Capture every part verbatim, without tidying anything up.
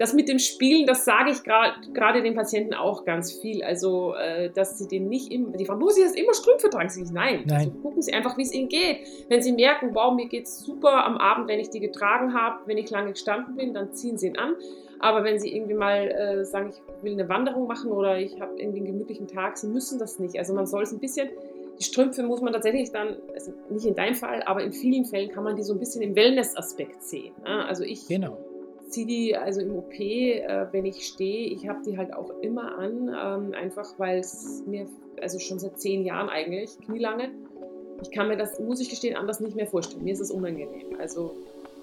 das mit dem Spielen, das sage ich gerade den Patienten auch ganz viel. Also, äh, dass sie den nicht immer, die fragen, muss ich jetzt immer Strümpfe tragen? Sie sagen, nein. Nein. Also gucken Sie einfach, wie es Ihnen geht. Wenn Sie merken, wow, mir geht es super am Abend, wenn ich die getragen habe, wenn ich lange gestanden bin, dann ziehen Sie ihn an. Aber wenn Sie irgendwie mal äh, sagen, ich will eine Wanderung machen oder ich habe irgendwie einen gemütlichen Tag, Sie müssen das nicht. Also man soll es ein bisschen, die Strümpfe muss man tatsächlich dann, also nicht in deinem Fall, aber in vielen Fällen kann man die so ein bisschen im Wellness-Aspekt sehen. Ne? Also ich Genau. ziehe die also im O P, äh, wenn ich stehe, ich habe die halt auch immer an, ähm, einfach weil es mir, also schon seit zehn Jahren eigentlich, knielange, ich kann mir das, muss ich gestehen, anders nicht mehr vorstellen. Mir ist es unangenehm. Also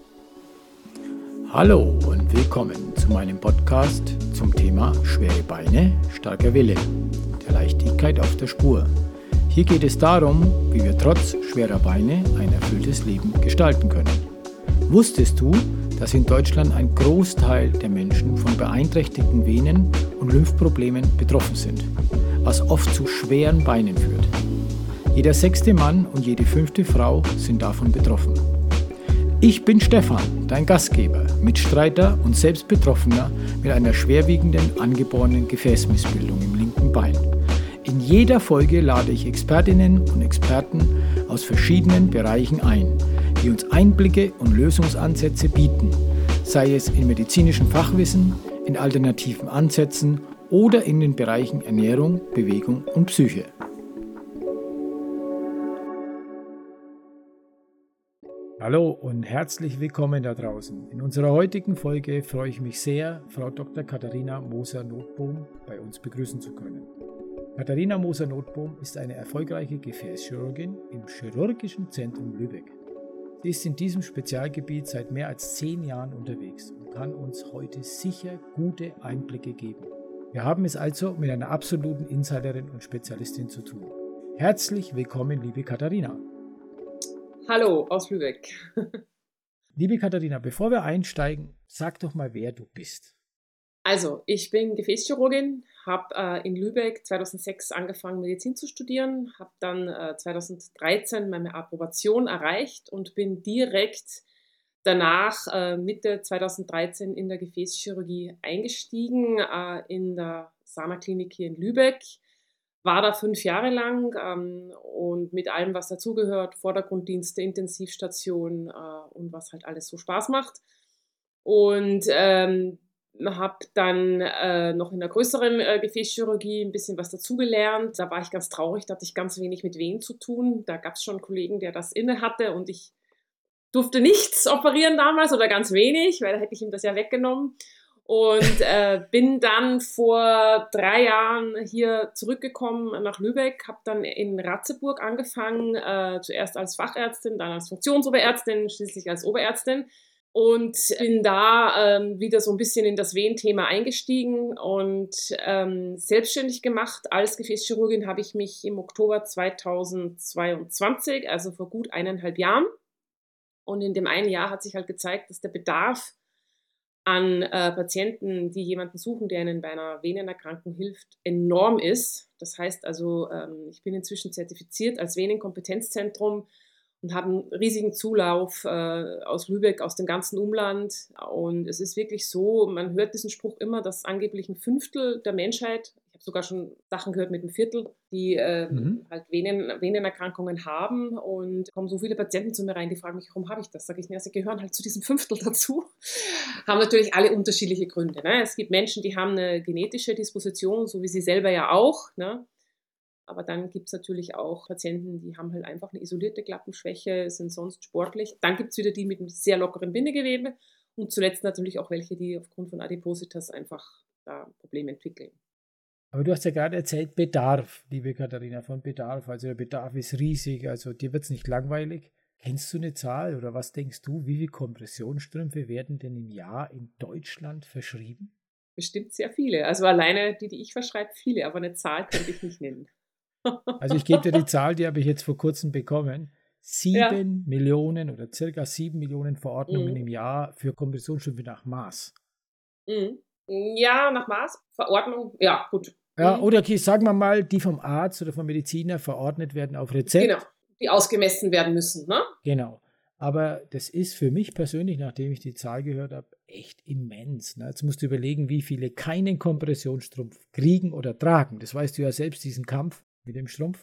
Hallo und willkommen zu meinem Podcast zum Thema schwere Beine, starker Wille, der Leichtigkeit auf der Spur. Hier geht es darum, wie wir trotz schwerer Beine ein erfülltes Leben gestalten können. Wusstest du, dass in Deutschland ein Großteil der Menschen von beeinträchtigten Venen- und Lymphproblemen betroffen sind, was oft zu schweren Beinen führt? Jeder sechste Mann und jede fünfte Frau sind davon betroffen. Ich bin Stefan, dein Gastgeber, Mitstreiter und selbst Betroffener mit einer schwerwiegenden angeborenen Gefäßmissbildung im linken Bein. In jeder Folge lade ich Expertinnen und Experten aus verschiedenen Bereichen ein, die uns Einblicke und Lösungsansätze bieten, sei es in medizinischem Fachwissen, in alternativen Ansätzen oder in den Bereichen Ernährung, Bewegung und Psyche. Hallo und herzlich willkommen da draußen. In unserer heutigen Folge freue ich mich sehr, Frau Doktor Katharina Moser-Notbohm bei uns begrüßen zu können. Katharina Moser-Notbohm ist eine erfolgreiche Gefäßchirurgin im Chirurgischen Zentrum Lübeck. Sie ist in diesem Spezialgebiet seit mehr als zehn Jahren unterwegs und kann uns heute sicher gute Einblicke geben. Wir haben es also mit einer absoluten Insiderin und Spezialistin zu tun. Herzlich willkommen, liebe Katharina. Hallo aus Lübeck. Liebe Katharina, bevor wir einsteigen, sag doch mal, wer du bist. Also, ich bin Gefäßchirurgin, habe äh, in Lübeck zweitausendsechs angefangen, Medizin zu studieren, habe dann äh, zweitausenddreizehn meine Approbation erreicht und bin direkt danach äh, Mitte zweitausenddreizehn in der Gefäßchirurgie eingestiegen, äh, in der Sana-Klinik hier in Lübeck. War da fünf Jahre lang ähm, und mit allem, was dazugehört, Vordergrunddienste, Intensivstation äh, und was halt alles so Spaß macht. Und ähm, habe dann äh, noch in der größeren äh, Gefäßchirurgie ein bisschen was dazugelernt. Da war ich ganz traurig, da hatte ich ganz wenig mit Venen zu tun. Da gab es schon einen Kollegen, der das inne hatte und ich durfte nichts operieren damals oder ganz wenig, weil da hätte ich ihm das ja weggenommen. Und äh, bin dann vor drei Jahren hier zurückgekommen nach Lübeck, habe dann in Ratzeburg angefangen, äh, zuerst als Fachärztin, dann als Funktionsoberärztin, schließlich als Oberärztin. Und bin da ähm, wieder so ein bisschen in das Venenthema eingestiegen und ähm, selbstständig gemacht. Als Gefäßchirurgin habe ich mich im Oktober zweitausendzweiundzwanzig, also vor gut eineinhalb Jahren. Und in dem einen Jahr hat sich halt gezeigt, dass der Bedarf an äh, Patienten, die jemanden suchen, der ihnen bei einer Venenerkrankung hilft, enorm ist. Das heißt also, ähm, ich bin inzwischen zertifiziert als Venenkompetenzzentrum und habe einen riesigen Zulauf äh, aus Lübeck, aus dem ganzen Umland. Und es ist wirklich so, man hört diesen Spruch immer, dass angeblich ein Fünftel der Menschheit, ich habe sogar schon Sachen gehört mit einem Viertel, die äh, Mhm. halt Venen, Venenerkrankungen haben. Und kommen so viele Patienten zu mir rein, die fragen mich, warum habe ich das? Sag ich, ja, sie gehören halt zu diesem Fünftel dazu. Haben natürlich alle unterschiedliche Gründe. Ne? Es gibt Menschen, die haben eine genetische Disposition, so wie sie selber ja auch. Ne? Aber dann gibt es natürlich auch Patienten, die haben halt einfach eine isolierte Klappenschwäche, sind sonst sportlich. Dann gibt es wieder die mit einem sehr lockeren Bindegewebe und zuletzt natürlich auch welche, die aufgrund von Adipositas einfach da Probleme entwickeln. Aber du hast ja gerade erzählt, Bedarf, liebe Katharina, von Bedarf. Also der Bedarf ist riesig, also dir wird es nicht langweilig. Kennst du eine Zahl oder was denkst du, wie viele Kompressionsstrümpfe werden denn im Jahr in Deutschland verschrieben? Bestimmt sehr viele. Also alleine die, die ich verschreibe, viele, aber eine Zahl könnte ich nicht nennen. Also ich gebe dir die Zahl, die habe ich jetzt vor kurzem bekommen. Sieben Ja. Millionen oder circa sieben Millionen Verordnungen Mhm. im Jahr für Kompressionsstrümpfe nach Maß. Mhm. Ja, nach Maß, Verordnung, ja, gut. Ja, Mhm. oder okay, sagen wir mal, die vom Arzt oder vom Mediziner verordnet werden auf Genau, Rezept. die ausgemessen werden müssen, ne? Genau. Aber das ist für mich persönlich, nachdem ich die Zahl gehört habe, echt immens. Ne? Jetzt musst du überlegen, wie viele keinen Kompressionsstrumpf kriegen oder tragen. Das weißt du ja selbst, diesen Kampf mit dem Strumpf.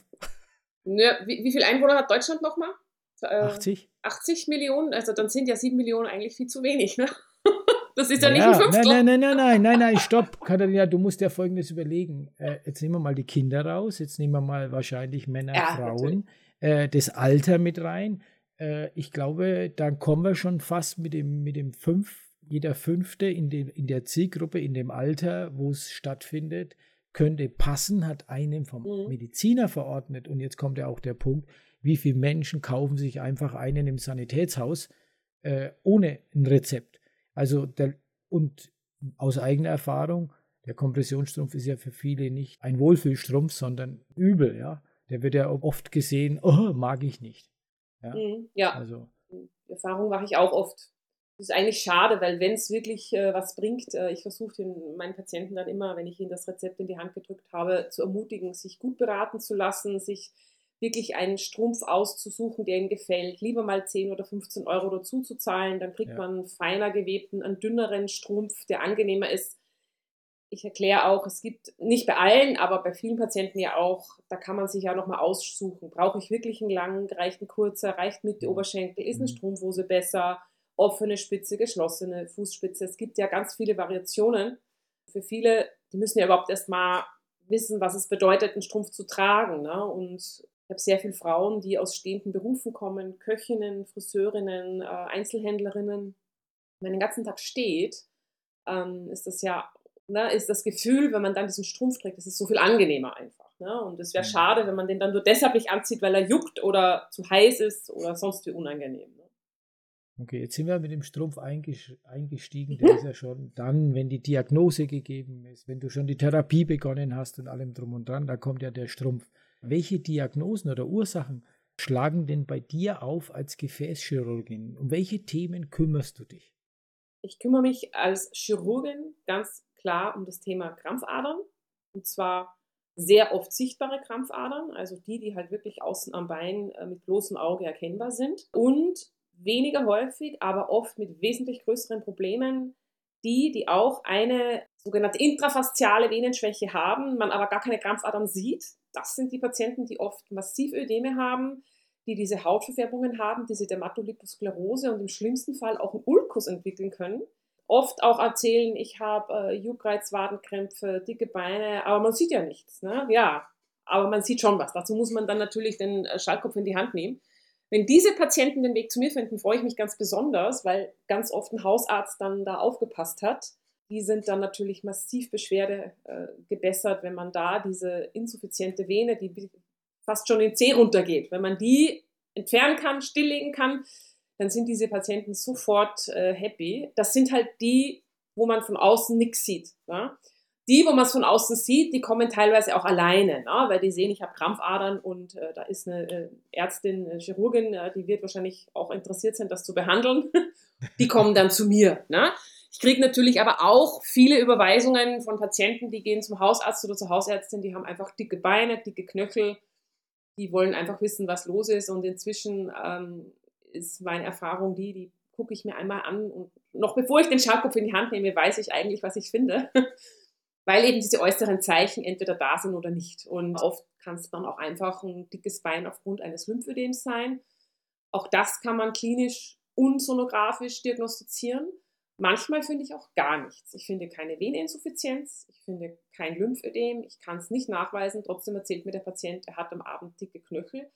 Ja, wie, wie viele Einwohner hat Deutschland nochmal? Äh, achtzig? achtzig Millionen? Also dann sind ja sieben Millionen eigentlich viel zu wenig, ne? Das ist ja nicht ein Naja, nein, Fünftel. nein, nein, nein, nein, nein, nein, stopp. Katharina, du musst ja Folgendes überlegen. Äh, jetzt nehmen wir mal die Kinder raus, jetzt nehmen wir mal wahrscheinlich Männer, Ja, Frauen, äh, das Alter mit rein. Äh, ich glaube, dann kommen wir schon fast mit dem, mit dem fünf, jeder Fünfte in, dem, in der Zielgruppe, in dem Alter, wo es stattfindet, könnte passen, hat einem vom Mhm. Mediziner verordnet. Und jetzt kommt ja auch der Punkt, wie viele Menschen kaufen sich einfach einen im Sanitätshaus äh, ohne ein Rezept. Also der, und aus eigener Erfahrung, der Kompressionsstrumpf ist ja für viele nicht ein Wohlfühlstrumpf, sondern übel, ja. Der wird ja oft gesehen, oh, mag ich nicht. Ja, Mhm. Ja, also. die Erfahrung mache ich auch oft. Das ist eigentlich schade, weil wenn es wirklich äh, was bringt, äh, ich versuche meinen Patienten dann immer, wenn ich ihnen das Rezept in die Hand gedrückt habe, zu ermutigen, sich gut beraten zu lassen, sich wirklich einen Strumpf auszusuchen, der ihnen gefällt, lieber mal zehn oder fünfzehn Euro dazu zu zahlen, dann kriegt Ja. man einen feiner gewebten, einen dünneren Strumpf, der angenehmer ist. Ich erkläre auch, es gibt nicht bei allen, aber bei vielen Patienten ja auch, da kann man sich ja nochmal aussuchen. Brauche ich wirklich einen langen, reicht ein kurzer, reicht mit die Oberschenkel, ist eine Strumpfhose besser, offene Spitze, geschlossene Fußspitze. Es gibt ja ganz viele Variationen. Für viele, die müssen ja überhaupt erst mal wissen, was es bedeutet, einen Strumpf zu tragen. Ne? Und ich habe sehr viele Frauen, die aus stehenden Berufen kommen, Köchinnen, Friseurinnen, äh, Einzelhändlerinnen. Wenn man den ganzen Tag steht, ähm, ist das ja, ne, ist das Gefühl, wenn man dann diesen Strumpf trägt, das ist so viel angenehmer einfach. Ne? Und es wäre Mhm. schade, wenn man den dann nur deshalb nicht anzieht, weil er juckt oder zu heiß ist oder sonst wie unangenehm. Ne? Okay, jetzt sind wir mit dem Strumpf eingestiegen. Der ist ja schon dann, wenn die Diagnose gegeben ist, wenn du schon die Therapie begonnen hast und allem drum und dran, da kommt ja der Strumpf. Welche Diagnosen oder Ursachen schlagen denn bei dir auf als Gefäßchirurgin? Um welche Themen kümmerst du dich? Ich kümmere mich als Chirurgin ganz klar um das Thema Krampfadern. Und zwar sehr oft sichtbare Krampfadern, also die, die halt wirklich außen am Bein äh, mit bloßem Auge erkennbar sind. Und weniger häufig, aber oft mit wesentlich größeren Problemen, die, die auch eine sogenannte intrafasziale Venenschwäche haben, man aber gar keine Krampfadern sieht. Das sind die Patienten, die oft massiv Ödeme haben, die diese Hautverfärbungen haben, diese Dermatoliposklerose und im schlimmsten Fall auch einen Ulkus entwickeln können. Oft auch erzählen, ich habe äh, Juckreiz, Wadenkrämpfe, dicke Beine, aber man sieht ja nichts. Ne? Ja, aber man sieht schon was. Dazu muss man dann natürlich den äh, Schallkopf in die Hand nehmen. Wenn diese Patienten den Weg zu mir finden, freue ich mich ganz besonders, weil ganz oft ein Hausarzt dann da aufgepasst hat. Die sind dann natürlich massiv Beschwerde äh, gebessert, wenn man da diese insuffiziente Vene, die fast schon in den Zeh runtergeht, wenn man die entfernen kann, stilllegen kann, dann sind diese Patienten sofort äh, happy. Das sind halt die, wo man von außen nichts sieht. Ja? Die, wo man es von außen sieht, die kommen teilweise auch alleine, ne? Weil die sehen, ich habe Krampfadern und äh, da ist eine äh, Ärztin, eine Chirurgin, äh, die wird wahrscheinlich auch interessiert sein, das zu behandeln. Die kommen dann zu mir. Ne? Ich kriege natürlich aber auch viele Überweisungen von Patienten, die gehen zum Hausarzt oder zur Hausärztin, die haben einfach dicke Beine, dicke Knöchel, die wollen einfach wissen, was los ist. Und inzwischen ähm, ist meine Erfahrung die, die gucke ich mir einmal an und noch bevor ich den Schallkopf in die Hand nehme, weiß ich eigentlich, was ich finde. Weil eben diese äußeren Zeichen entweder da sind oder nicht. Und oft kann es dann auch einfach ein dickes Bein aufgrund eines Lymphödems sein. Auch das kann man klinisch und sonografisch diagnostizieren. Manchmal finde ich auch gar nichts. Ich finde keine Veneninsuffizienz, ich finde kein Lymphödem, ich kann es nicht nachweisen. Trotzdem erzählt mir der Patient, er hat am Abend dicke Knöchel.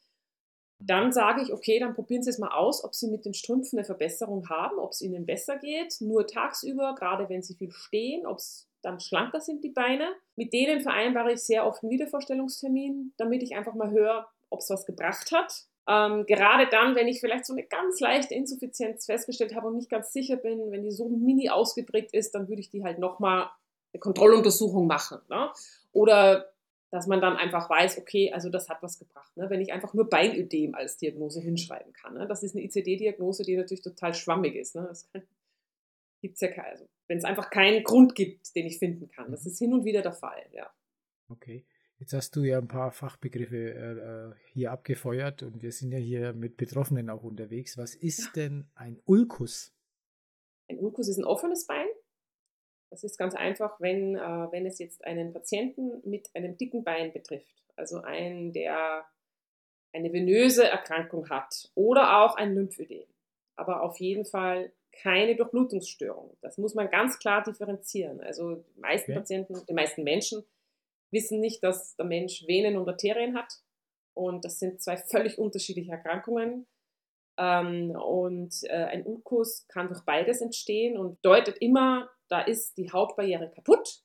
Dann sage ich, okay, dann probieren Sie es mal aus, ob Sie mit den Strümpfen eine Verbesserung haben, ob es Ihnen besser geht, nur tagsüber, gerade wenn Sie viel stehen, ob es dann schlanker sind, die Beine. Mit denen vereinbare ich sehr oft einen Wiedervorstellungstermin, damit ich einfach mal höre, ob es was gebracht hat. Ähm, gerade dann, wenn ich vielleicht so eine ganz leichte Insuffizienz festgestellt habe und nicht ganz sicher bin, wenn die so mini ausgeprägt ist, dann würde ich die halt nochmal eine Kontrolluntersuchung machen. Ne? Oder dass man dann einfach weiß, okay, also das hat was gebracht. Ne? Wenn ich einfach nur Beinödem als Diagnose hinschreiben kann. Ne? Das ist eine I C D-Diagnose, die natürlich total schwammig ist. Ne? Das gibt's ja keine, also wenn es einfach keinen Grund gibt, den ich finden kann. Das ist hin und wieder der Fall, ja. Okay. Jetzt hast du ja ein paar Fachbegriffe äh, hier abgefeuert und wir sind ja hier mit Betroffenen auch unterwegs. Was ist denn ein Ulkus? Ein Ulkus ist ein offenes Bein. Das ist ganz einfach, wenn, äh, wenn es jetzt einen Patienten mit einem dicken Bein betrifft, also einen, der eine venöse Erkrankung hat oder auch ein Lymphödem, aber auf jeden Fall keine Durchblutungsstörung. Das muss man ganz klar differenzieren. Also die meisten Okay. Patienten, die meisten Menschen wissen nicht, dass der Mensch Venen und Arterien hat. Und das sind zwei völlig unterschiedliche Erkrankungen. Ähm, und äh, ein Ulkus kann durch beides entstehen und deutet immer, da ist die Hautbarriere kaputt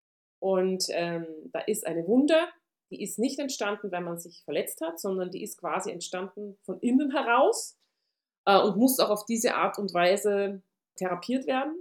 und ähm, da ist eine Wunde, die ist nicht entstanden, wenn man sich verletzt hat, sondern die ist quasi entstanden von innen heraus äh, und muss auch auf diese Art und Weise therapiert werden.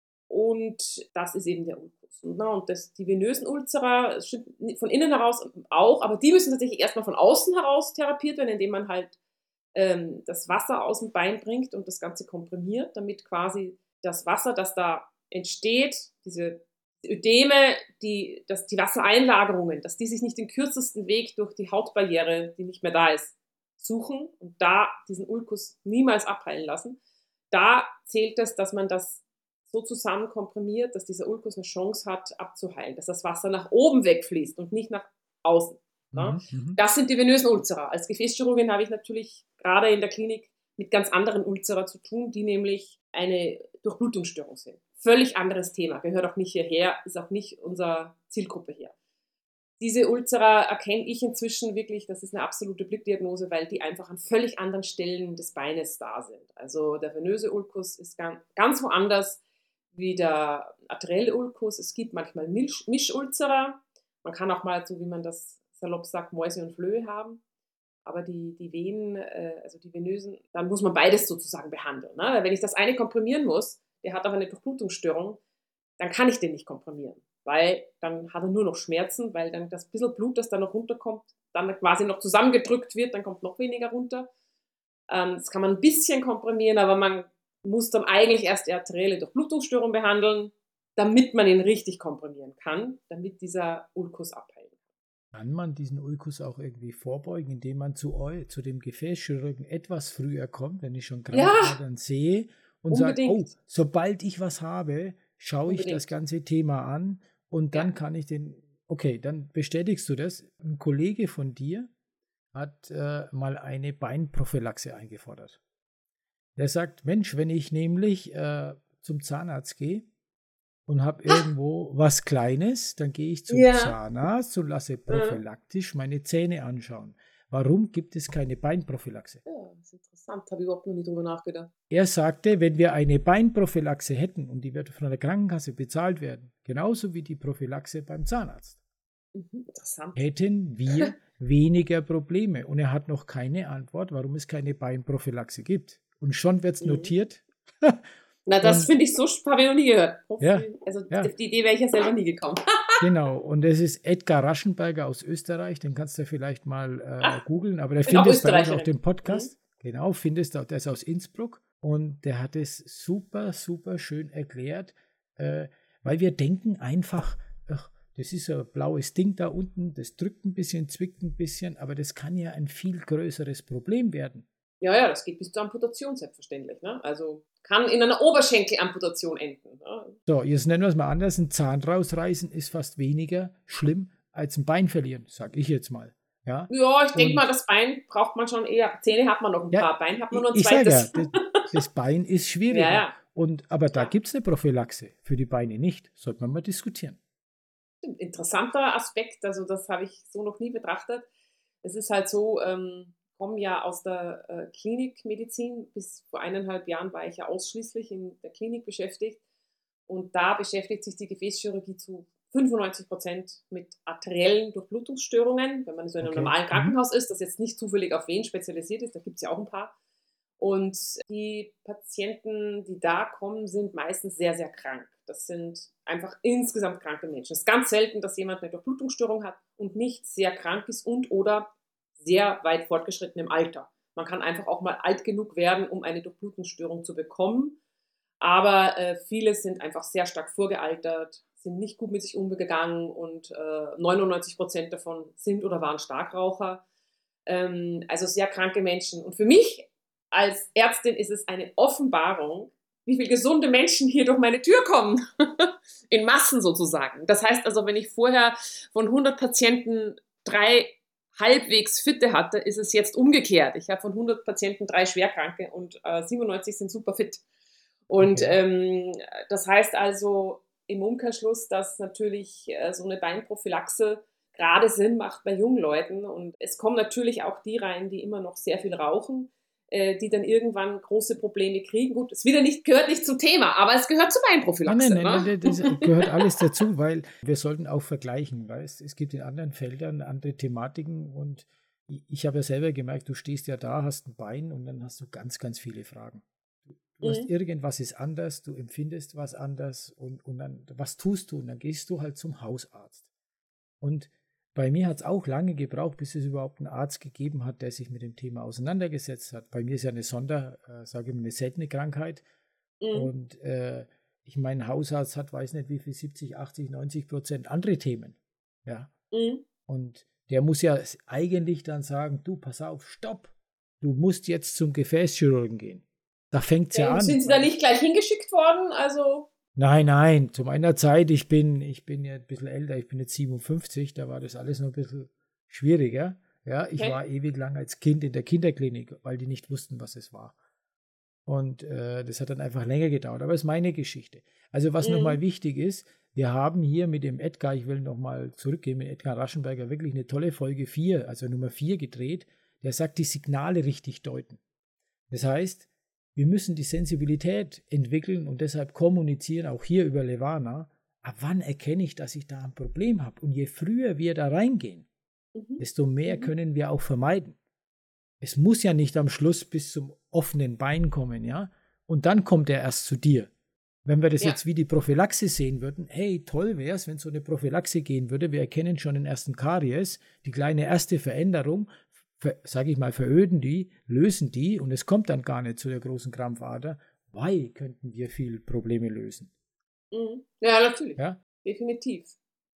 Und das ist eben der Ulkus. Und, na, und das, die venösen Ulzera von innen heraus auch, aber die müssen tatsächlich erstmal von außen heraus therapiert werden, indem man halt ähm, das Wasser aus dem Bein bringt und das Ganze komprimiert, damit quasi das Wasser, das da entsteht, diese Ödeme, die, dass die Wassereinlagerungen, dass die sich nicht den kürzesten Weg durch die Hautbarriere, die nicht mehr da ist, suchen und da diesen Ulkus niemals abheilen lassen. Da zählt es, dass man das so zusammen komprimiert, dass dieser Ulkus eine Chance hat, abzuheilen, dass das Wasser nach oben wegfließt und nicht nach außen. Ja? Mhm, mhm. Das sind die venösen Ulzera. Als Gefäßchirurgin habe ich natürlich gerade in der Klinik mit ganz anderen Ulzera zu tun, die nämlich eine Durchblutungsstörung sind. Völlig anderes Thema, gehört auch nicht hierher, ist auch nicht unsere Zielgruppe hier. Diese Ulzera erkenne ich inzwischen wirklich, das ist eine absolute Blickdiagnose, weil die einfach an völlig anderen Stellen des Beines da sind. Also der venöse Ulkus ist ganz woanders wie der arterielle Ulkus. Es gibt manchmal Misch Mischulzera. Man kann auch mal, so wie man das salopp sagt, Mäuse und Flöhe haben. Aber die, die Venen, äh, also die venösen, dann muss man beides sozusagen behandeln. Ne? Wenn ich das eine komprimieren muss, der hat aber eine Durchblutungsstörung, dann kann ich den nicht komprimieren, weil dann hat er nur noch Schmerzen, weil dann das bisschen Blut, das da noch runterkommt, dann quasi noch zusammengedrückt wird, dann kommt noch weniger runter. Ähm, das kann man ein bisschen komprimieren, aber man muss dann eigentlich erst die arterielle Durchblutungsstörung behandeln, damit man ihn richtig komprimieren kann, damit dieser Ulkus abheilt. Kann man diesen Ulkus auch irgendwie vorbeugen, indem man zu eu, zu dem Gefäßchirurgen etwas früher kommt, wenn ich schon Krampfadern ja, sehe und sage, oh, sobald ich was habe, schaue ich das ganze Thema an und dann ja, kann ich den, okay, dann bestätigst du das. Ein Kollege von dir hat äh, mal eine Beinprophylaxe eingefordert. Der sagt, Mensch, wenn ich nämlich äh, zum Zahnarzt gehe und habe irgendwo was Kleines, dann gehe ich zum ja, Zahnarzt und lasse prophylaktisch meine Zähne anschauen. Warum gibt es keine Beinprophylaxe? Ja, das ist interessant, habe ich überhaupt noch nie drüber nachgedacht. Er sagte, wenn wir eine Beinprophylaxe hätten und die wird von der Krankenkasse bezahlt werden, genauso wie die Prophylaxe beim Zahnarzt, mhm, interessant, hätten wir weniger Probleme. Und er hat noch keine Antwort, warum es keine Beinprophylaxe gibt. Und schon wird es mhm. notiert. Na, das finde ich so, habe ich noch nie gehört. Ja, also ja. auf die Idee wäre ich ja selber nie gekommen. Genau, und es ist Edgar Raschenberger aus Österreich, den kannst du vielleicht mal äh, googeln, aber der findest bei uns auch den Podcast. Mhm. Genau, findest du, der ist aus Innsbruck und der hat es super, super schön erklärt, äh, weil wir denken einfach, ach, das ist ein blaues Ding da unten, das drückt ein bisschen, zwickt ein bisschen, aber das kann ja ein viel größeres Problem werden. Ja, ja, das geht bis zur Amputation selbstverständlich. Ne? Also kann in einer Oberschenkelamputation enden. Ne? So, jetzt nennen wir es mal anders. Ein Zahn rausreißen ist fast weniger schlimm als ein Bein verlieren, sag ich jetzt mal. Ja, ja ich denke mal, das Bein braucht man schon eher. Zähne hat man noch ein ja, paar, Bein hat man nur ein ich zweites. Ich sage ja, das, das Bein ist schwieriger. Ja, ja. Und, aber da ja. gibt es eine Prophylaxe, für die Beine nicht. Sollte man mal diskutieren. Interessanter Aspekt, also das habe ich so noch nie betrachtet. Es ist halt so, ähm, komme ja aus der äh, Klinikmedizin. Bis vor eineinhalb Jahren war ich ja ausschließlich in der Klinik beschäftigt. Und da beschäftigt sich die Gefäßchirurgie zu fünfundneunzig Prozent mit arteriellen Durchblutungsstörungen. Wenn man so in einem okay. normalen Krankenhaus ist, das jetzt nicht zufällig auf Venen spezialisiert ist, da gibt es ja auch ein paar. Und die Patienten, die da kommen, sind meistens sehr, sehr krank. Das sind einfach insgesamt kranke Menschen. Es ist ganz selten, dass jemand eine Durchblutungsstörung hat und nicht sehr krank ist und oder sehr weit fortgeschritten im Alter. Man kann einfach auch mal alt genug werden, um eine Durchblutungsstörung zu bekommen. Aber äh, viele sind einfach sehr stark vorgealtert, sind nicht gut mit sich umgegangen und äh, neunundneunzig Prozent davon sind oder waren Starkraucher. Ähm, also sehr kranke Menschen. Und für mich als Ärztin ist es eine Offenbarung, wie viele gesunde Menschen hier durch meine Tür kommen. In Massen sozusagen. Das heißt also, wenn ich vorher von hundert Patienten drei halbwegs Fitte hatte, ist es jetzt umgekehrt. Ich habe von hundert Patienten drei Schwerkranke und äh, siebenundneunzig sind super fit. Und Okay. ähm, das heißt also im Umkehrschluss, dass natürlich äh, so eine Beinprophylaxe gerade Sinn macht bei jungen Leuten. Und es kommen natürlich auch die rein, die immer noch sehr viel rauchen, äh, die dann irgendwann große Probleme kriegen. Gut, es wieder nicht, gehört nicht zum Thema, aber es gehört zur Nein, nein, Beinprophylaxe. nein, Ne? nein, das gehört alles dazu, weil wir sollten auch vergleichen, weißt, es gibt in anderen Feldern andere Thematiken und ich, ich habe ja selber gemerkt, du stehst ja da, hast ein Bein und dann hast du ganz, ganz viele Fragen. Du hast Mhm. irgendwas ist anders, du empfindest was anders und, und dann, was tust du? Und dann gehst du halt zum Hausarzt. Und bei mir hat es auch lange gebraucht, bis es überhaupt einen Arzt gegeben hat, der sich mit dem Thema auseinandergesetzt hat. Bei mir ist ja eine Sonder, äh, sage ich mal, eine seltene Krankheit. Mhm. Und äh, ich mein Hausarzt hat, weiß nicht wie viel, siebzig, achtzig, neunzig Prozent andere Themen. Ja. Mhm. Und der muss ja eigentlich dann sagen, du, pass auf, stopp. Du musst jetzt zum Gefäßchirurgen gehen. Da fängt es Ja, ja und an. sind Sie da Weil, nicht gleich hingeschickt worden? Also, nein, nein, zu meiner Zeit, ich bin, ich bin ja ein bisschen älter, ich bin jetzt siebenundfünfzig, da war das alles noch ein bisschen schwieriger. Ja, ich okay. war ewig lang als Kind in der Kinderklinik, weil die nicht wussten, was es war. Und äh, das hat dann einfach länger gedauert. Aber das ist meine Geschichte. Also was Mhm. nochmal wichtig ist, wir haben hier mit dem Edgar, ich will nochmal zurückgehen, mit Edgar Raschenberger wirklich eine tolle Folge vier, also Nummer vier gedreht. Der sagt, die Signale richtig deuten. Das heißt, wir müssen die Sensibilität entwickeln und deshalb kommunizieren, auch hier über Levana. Ab wann erkenne ich, dass ich da ein Problem habe? Und je früher wir da reingehen, Mhm. desto mehr Mhm. können wir auch vermeiden. Es muss ja nicht am Schluss bis zum offenen Bein kommen, ja? Und dann kommt er erst zu dir. Wenn wir das Ja. jetzt wie die Prophylaxe sehen würden, hey, toll wäre es, wenn so eine Prophylaxe gehen würde. Wir erkennen schon den ersten Karies, die kleine erste Veränderung, sage ich mal, veröden die, lösen die und es kommt dann gar nicht zu der großen Krampfader. Why könnten wir viel Probleme lösen? Mhm. Ja, natürlich. Ja? Definitiv.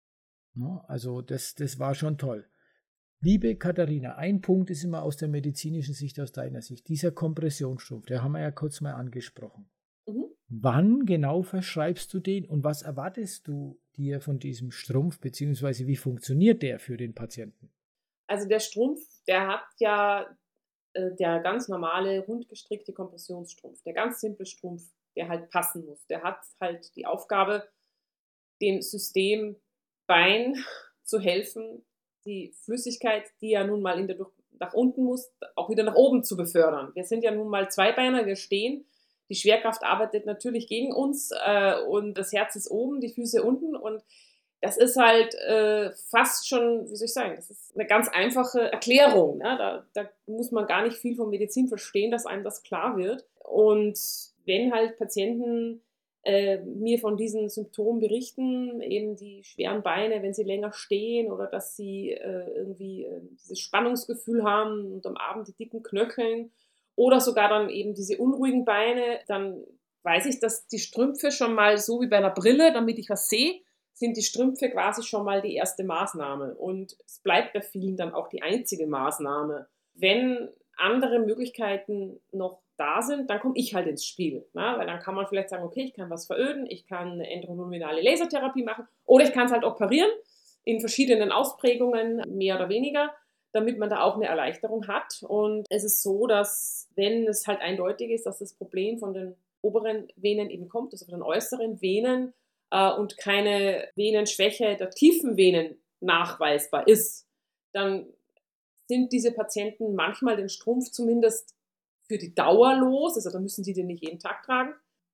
Ja, also das, das war schon toll. Liebe Katharina, ein Punkt ist immer aus der medizinischen Sicht, aus deiner Sicht, dieser Kompressionsstrumpf, den haben wir ja kurz mal angesprochen. Mhm. Wann genau verschreibst du den und was erwartest du dir von diesem Strumpf, beziehungsweise wie funktioniert der für den Patienten? Also der Strumpf, der hat ja äh, der ganz normale, rundgestrickte Kompressionsstrumpf, der ganz simple Strumpf, der halt passen muss. Der hat halt die Aufgabe, dem System Bein zu helfen, die Flüssigkeit, die ja nun mal in der durch nach unten muss, auch wieder nach oben zu befördern. Wir sind ja nun mal Zweibeiner, wir stehen. Die Schwerkraft arbeitet natürlich gegen uns äh, und das Herz ist oben, die Füße unten und das ist halt äh, fast schon, wie soll ich sagen, das ist eine ganz einfache Erklärung. Ne? Da, da muss man gar nicht viel von Medizin verstehen, dass einem das klar wird. Und wenn halt Patienten äh, mir von diesen Symptomen berichten, eben die schweren Beine, wenn sie länger stehen oder dass sie äh, irgendwie äh, dieses Spannungsgefühl haben und am Abend die dicken Knöcheln oder sogar dann eben diese unruhigen Beine, dann weiß ich, dass die Strümpfe schon mal so wie bei einer Brille, damit ich was sehe, sind die Strümpfe quasi schon mal die erste Maßnahme. Und es bleibt bei vielen dann auch die einzige Maßnahme. Wenn andere Möglichkeiten noch da sind, dann komme ich halt ins Spiel. Ne? Weil dann kann man vielleicht sagen, okay, ich kann was veröden, ich kann eine endoluminale Lasertherapie machen oder ich kann es halt operieren in verschiedenen Ausprägungen, mehr oder weniger, damit man da auch eine Erleichterung hat. Und es ist so, dass wenn es halt eindeutig ist, dass das Problem von den oberen Venen eben kommt, also von den äußeren Venen, äh, und keine Venenschwäche der tiefen Venen nachweisbar ist, dann sind diese Patienten manchmal den Strumpf zumindest für die Dauer los. Also da müssen sie den nicht jeden Tag tragen.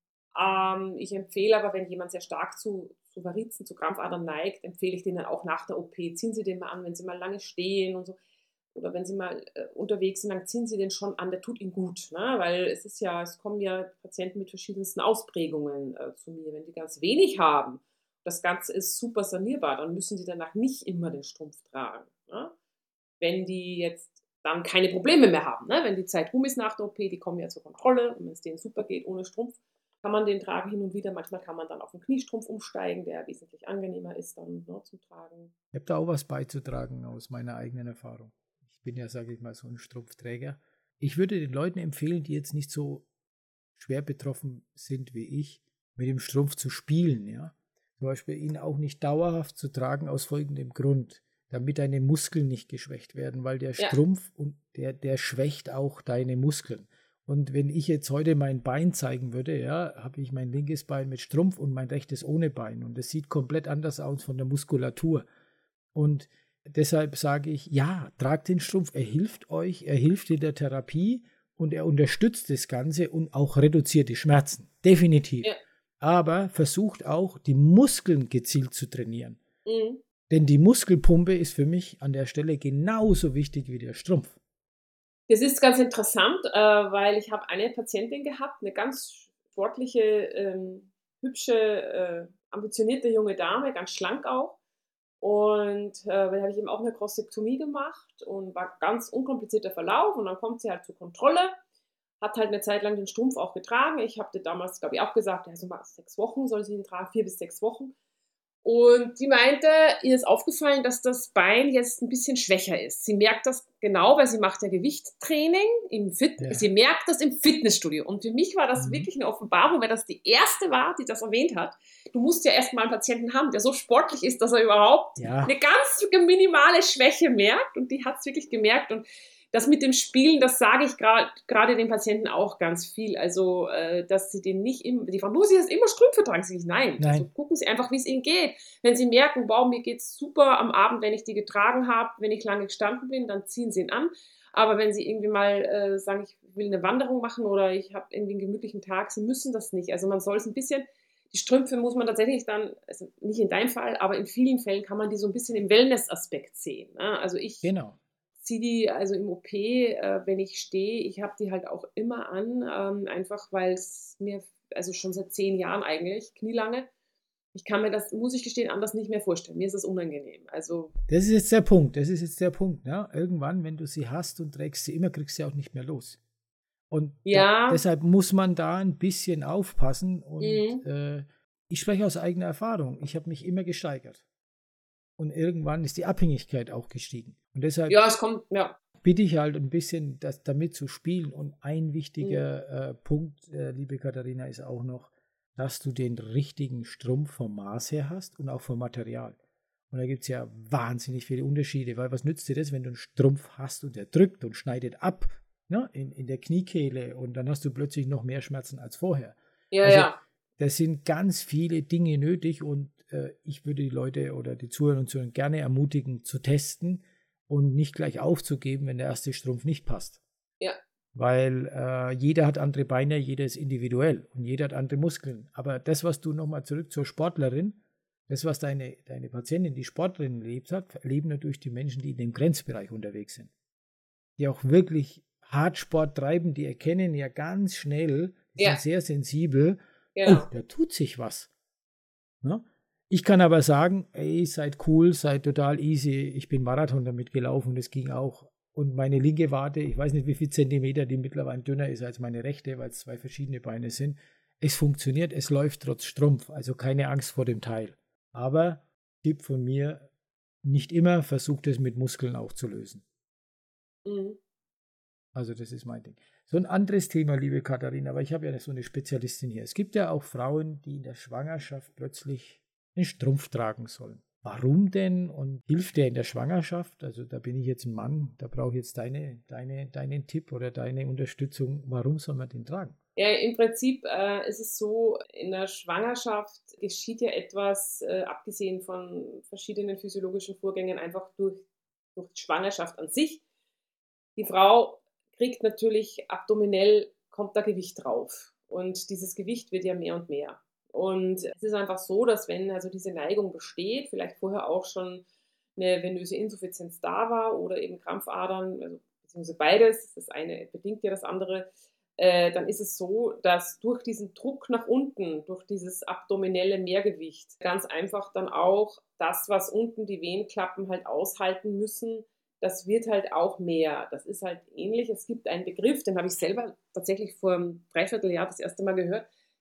Ähm, ich empfehle aber, wenn jemand sehr stark zu, zu Varizen, zu Krampfadern neigt, empfehle ich den dann auch nach der O P. Ziehen Sie den mal an, wenn Sie mal lange stehen und so. Oder wenn Sie mal äh, unterwegs sind, dann ziehen Sie den schon an, der tut Ihnen gut. Ne? Weil es ist ja, es kommen ja Patienten mit verschiedensten Ausprägungen äh, zu mir. Wenn die ganz wenig haben, das Ganze ist super sanierbar, dann müssen die danach nicht immer den Strumpf tragen. Ne? Wenn die jetzt dann keine Probleme mehr haben, ne? Wenn die Zeit rum ist nach der O P, die kommen ja zur Kontrolle und wenn es denen super geht ohne Strumpf, kann man den tragen hin und wieder. Manchmal kann man dann auf einen Kniestrumpf umsteigen, der wesentlich angenehmer ist dann, ne, zum Tragen. Ich habe da auch was beizutragen aus meiner eigenen Erfahrung. Ich bin ja, sage ich mal, so ein Strumpfträger. Ich würde den Leuten empfehlen, die jetzt nicht so schwer betroffen sind wie ich, mit dem Strumpf zu spielen. Ja? Zum Beispiel ihn auch nicht dauerhaft zu tragen aus folgendem Grund, damit deine Muskeln nicht geschwächt werden, weil der Ja. Strumpf, und der, der schwächt auch deine Muskeln. Und wenn ich jetzt heute mein Bein zeigen würde, ja, habe ich mein linkes Bein mit Strumpf und mein rechtes ohne Bein. Und das sieht komplett anders aus von der Muskulatur. Und deshalb sage ich, ja, tragt den Strumpf. Er hilft euch, er hilft in der Therapie und er unterstützt das Ganze und auch reduziert die Schmerzen. Definitiv. Ja. Aber versucht auch, die Muskeln gezielt zu trainieren. Mhm. Denn die Muskelpumpe ist für mich an der Stelle genauso wichtig wie der Strumpf. Das ist ganz interessant, äh, weil ich habe eine Patientin gehabt, eine ganz sportliche, ähm, hübsche, äh, ambitionierte junge Dame, ganz schlank auch. Und äh, da habe ich eben auch eine Prostektomie gemacht und war ganz unkomplizierter Verlauf. Und dann kommt sie halt zur Kontrolle, hat halt eine Zeit lang den Strumpf auch getragen. Ich habe dir damals, glaube ich, auch gesagt, ja, so mal sechs Wochen soll sie ihn tragen, vier bis sechs Wochen. Und die meinte, ihr ist aufgefallen, dass das Bein jetzt ein bisschen schwächer ist. Sie merkt das genau, weil sie macht ja Gewichtstraining im Fit. Ja. Sie merkt das im Fitnessstudio. Und für mich war das Mhm. wirklich eine Offenbarung, weil das die erste war, die das erwähnt hat. Du musst ja erst mal einen Patienten haben, der so sportlich ist, dass er überhaupt Ja. eine ganz minimale Schwäche merkt. Und die hat es wirklich gemerkt. Und das mit dem Spielen, das sage ich gerade gerade den Patienten auch ganz viel. Also, äh, dass sie den nicht immer, die fragen, muss ich jetzt immer Strümpfe tragen? Sag ich, nein. Nein. Also gucken Sie einfach, wie es Ihnen geht. Wenn Sie merken, wow, mir geht es super am Abend, wenn ich die getragen habe, wenn ich lange gestanden bin, dann ziehen Sie ihn an. Aber wenn Sie irgendwie mal äh, sagen, ich will eine Wanderung machen oder ich habe irgendwie einen gemütlichen Tag, Sie müssen das nicht. Also man soll es ein bisschen, die Strümpfe muss man tatsächlich dann, also nicht in deinem Fall, aber in vielen Fällen kann man die so ein bisschen im Wellness-Aspekt sehen. Ne? Also ich Genau. ziehe die also im O P, äh, wenn ich stehe, ich habe die halt auch immer an, ähm, einfach weil es mir, also schon seit zehn Jahren eigentlich, knielange, ich kann mir das, muss ich gestehen, anders nicht mehr vorstellen. Mir ist das unangenehm. Also, Das ist jetzt der Punkt. Das ist jetzt der Punkt. Ja? Irgendwann, wenn du sie hast und trägst sie immer, kriegst du sie auch nicht mehr los. Und da, ja, deshalb muss man da ein bisschen aufpassen. Und mhm. äh, ich spreche aus eigener Erfahrung. Ich habe mich immer gesteigert. Und irgendwann ist die Abhängigkeit auch gestiegen. Und deshalb Ja, es kommt, ja. bitte ich halt ein bisschen das, damit zu spielen. Und ein Mhm. wichtiger äh, Punkt, äh, liebe Katharina, ist auch noch, dass du den richtigen Strumpf vom Maß her hast und auch vom Material. Und da gibt es ja wahnsinnig viele Unterschiede, weil was nützt dir das, wenn du einen Strumpf hast und der drückt und schneidet ab, ne, in, in der Kniekehle, und dann hast du plötzlich noch mehr Schmerzen als vorher. Ja, Also ja. da sind ganz viele Dinge nötig und äh, ich würde die Leute oder die Zuhörer und Zuhörer gerne ermutigen, zu testen und nicht gleich aufzugeben, wenn der erste Strumpf nicht passt. Ja. Weil äh, jeder hat andere Beine, jeder ist individuell und jeder hat andere Muskeln. Aber das, was du nochmal zurück zur Sportlerin, das, was deine, deine Patientin, die Sportlerin erlebt hat, erleben natürlich die Menschen, die in dem Grenzbereich unterwegs sind. Die auch wirklich hart Sport treiben, die erkennen ja ganz schnell, die Ja. sind sehr sensibel, Genau. oh, da tut sich was. Ne? Ich kann aber sagen, ey, seid cool, seid total easy. Ich bin Marathon damit gelaufen und es ging auch. Und meine linke Wade, ich weiß nicht, wie viel Zentimeter die mittlerweile dünner ist als meine rechte, weil es zwei verschiedene Beine sind. Es funktioniert, es läuft trotz Strumpf, also keine Angst vor dem Teil. Aber Tipp von mir, nicht immer versucht es mit Muskeln auch zu lösen. Mhm. Also das ist mein Ding. So ein anderes Thema, liebe Katharina, aber ich habe ja so eine Spezialistin hier. Es gibt ja auch Frauen, die in der Schwangerschaft plötzlich einen Strumpf tragen sollen. Warum denn und hilft der in der Schwangerschaft? Also da bin ich jetzt ein Mann, da brauche ich jetzt deine, deine, deinen Tipp oder deine Unterstützung. Warum soll man den tragen? Ja, im Prinzip äh, ist es so, in der Schwangerschaft geschieht ja etwas, äh, abgesehen von verschiedenen physiologischen Vorgängen, einfach durch, durch die Schwangerschaft an sich. Die Frau kriegt natürlich abdominell, kommt da Gewicht drauf. Und dieses Gewicht wird ja mehr und mehr. Und es ist einfach so, dass wenn also diese Neigung besteht, vielleicht vorher auch schon eine venöse Insuffizienz da war oder eben Krampfadern, also beziehungsweise beides, das eine bedingt ja das andere, äh, dann ist es so, dass durch diesen Druck nach unten, durch dieses abdominelle Mehrgewicht, ganz einfach dann auch das, was unten die Venenklappen halt aushalten müssen, das wird halt auch mehr. Das ist halt ähnlich. Es gibt einen Begriff, den habe ich selber tatsächlich vor einem Dreivierteljahr das erste Mal gehört.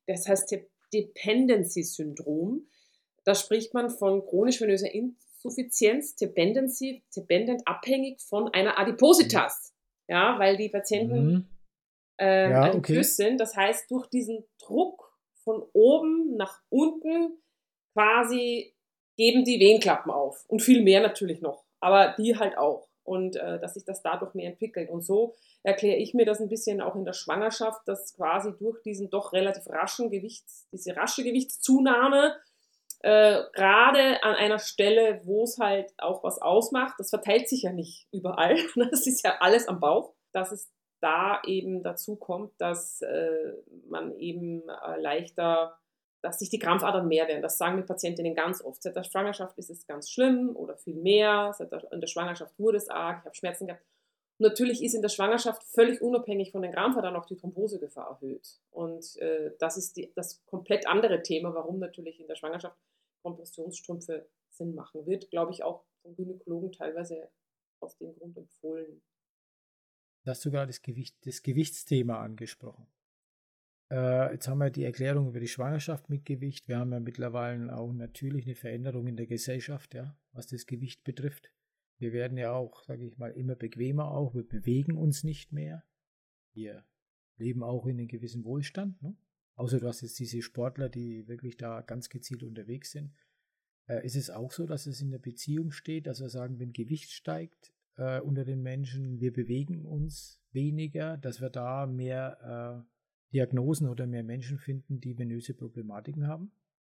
das heißt Dependency-Syndrom. Da spricht man von chronisch-venöser Insuffizienz, Dependency, dependent, abhängig von einer Adipositas. Ja, weil die Patienten Mhm. ähm, Ja, okay. adipös sind. Das heißt, durch diesen Druck von oben nach unten quasi geben die Venenklappen auf. Und viel mehr natürlich noch. Aber die halt auch. Und äh, dass sich das dadurch mehr entwickelt. Und so erkläre ich mir das ein bisschen auch in der Schwangerschaft, dass quasi durch diesen doch relativ raschen Gewichts, diese rasche Gewichtszunahme, äh, gerade an einer Stelle, wo es halt auch was ausmacht, das verteilt sich ja nicht überall, das ist ja alles am Bauch, dass es da eben dazu kommt, dass äh, man eben äh, leichter, dass sich die Krampfadern mehr werden. Das sagen die Patientinnen ganz oft. Seit der Schwangerschaft ist es ganz schlimm oder viel mehr. Seit der, in der Schwangerschaft wurde es arg, ich habe Schmerzen gehabt. Natürlich ist in der Schwangerschaft völlig unabhängig von den Krampfadern auch die Thrombosegefahr erhöht. Und äh, das ist die, das komplett andere Thema, warum natürlich in der Schwangerschaft Kompressionsstrümpfe Sinn machen. Wird, glaube ich, auch vom Gynäkologen teilweise aus dem Grund empfohlen. Da hast du gerade das, Gewicht, das Gewichtsthema angesprochen. Äh, jetzt haben wir die Erklärung über die Schwangerschaft mit Gewicht. Wir haben ja mittlerweile auch natürlich eine Veränderung in der Gesellschaft, ja, was das Gewicht betrifft. Wir werden ja auch, sage ich mal, immer bequemer auch. Wir bewegen uns nicht mehr. Wir leben auch in einem gewissen Wohlstand. Ne? Außer du hast jetzt diese Sportler, die wirklich da ganz gezielt unterwegs sind. Äh, ist es auch so, dass es in der Beziehung steht, dass wir sagen, wenn Gewicht steigt äh, unter den Menschen, wir bewegen uns weniger, dass wir da mehr äh, Diagnosen oder mehr Menschen finden, die venöse Problematiken haben?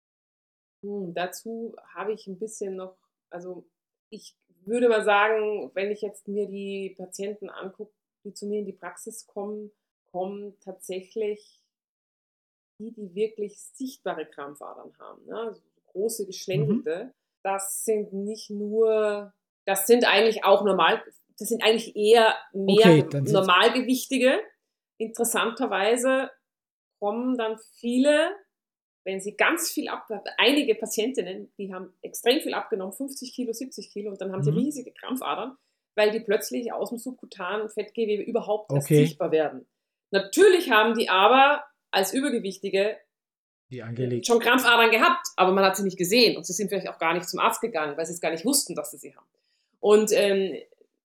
Hm, dazu habe ich ein bisschen noch, also ich würde mal sagen, wenn ich jetzt mir die Patienten angucke, die zu mir in die Praxis kommen, kommen tatsächlich die, die wirklich sichtbare Krampfadern haben, ne? Also große, Mhm. geschlängelte. Das sind nicht nur, das sind eigentlich auch normal, das sind eigentlich eher mehr Okay, ge- dann sind Normalgewichtige. Interessanterweise kommen dann viele, wenn sie ganz viel ab, einige Patientinnen, die haben extrem viel abgenommen, fünfzig Kilo, siebzig Kilo, und dann haben sie mhm. riesige Krampfadern, weil die plötzlich aus dem subkutanen Fettgewebe überhaupt erst Okay, sichtbar werden. Natürlich haben die aber als Übergewichtige die schon angelegt. Krampfadern gehabt, aber man hat sie nicht gesehen und sie sind vielleicht auch gar nicht zum Arzt gegangen, weil sie es gar nicht wussten, dass sie sie haben. Und ähm,